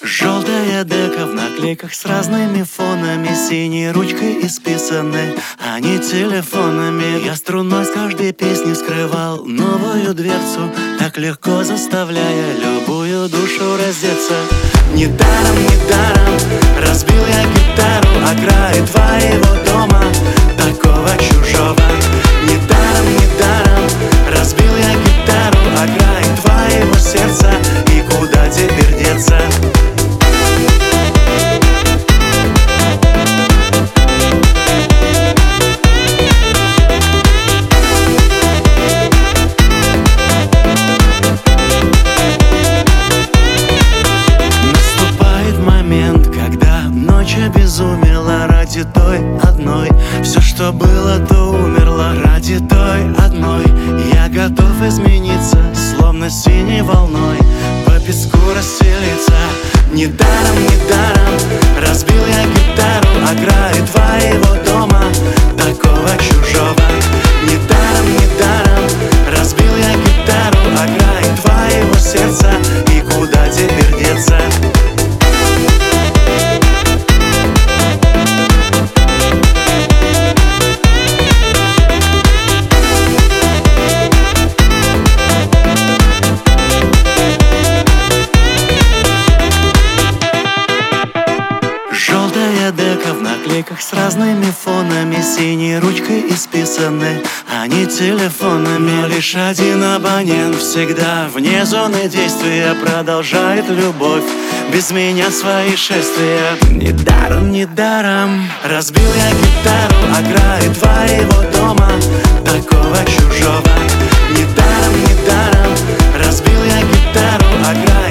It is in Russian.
Желтая дека в наклейках с разными фонами, синей ручкой исписаны они телефонами. Я струной с каждой песни скрывал новую дверцу, так легко заставляя любую душу раздеться. Недаром, недаром разбил я гитару о крае твоего дома, такого чужого. Недаром, недаром разбил я гитару о крае твоего сердца, и куда теперь деться? Обезумела ради той одной. Все, что было, то умерло ради той одной. Я готов измениться, словно синей волной по песку расстелиться. Недаром, недаром разбил я гитару о крае твоего дома, такого чужого. Недаром, недаром разбил я гитару о крае твоего сердца, и куда теперь деться? Желтая дека в наклейках с разными фонами, синей ручкой исписаны они телефонами. Но лишь один абонент всегда вне зоны действия продолжает любовь без меня свои шествия. Недаром, недаром разбил я гитару о крае твоего дома, такого чужого. Недаром, недаром разбил я гитару о крае